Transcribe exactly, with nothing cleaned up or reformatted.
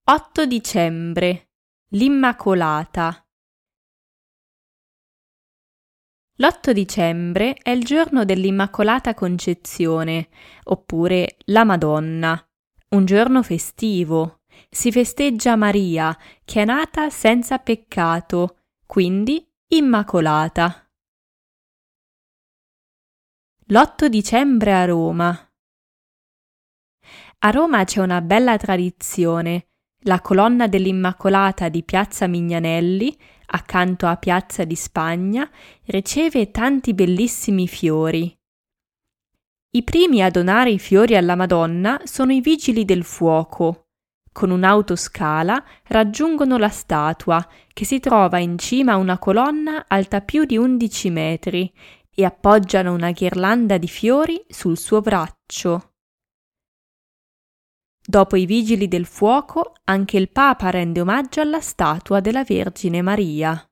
otto dicembre, l'Immacolata. L'otto dicembre è il giorno dell'Immacolata Concezione, oppure la Madonna, un giorno festivo. Si festeggia Maria, che è nata senza peccato, quindi Immacolata. L'otto dicembre a Roma. A Roma c'è una bella tradizione. La colonna dell'Immacolata di Piazza Mignanelli, accanto a Piazza di Spagna, riceve tanti bellissimi fiori. I primi a donare i fiori alla Madonna sono i Vigili del Fuoco. Con un'autoscala raggiungono la statua, che si trova in cima a una colonna alta più di undici metri, e appoggiano una ghirlanda di fiori sul suo braccio. Dopo i Vigili del Fuoco, anche il Papa rende omaggio alla statua della Vergine Maria.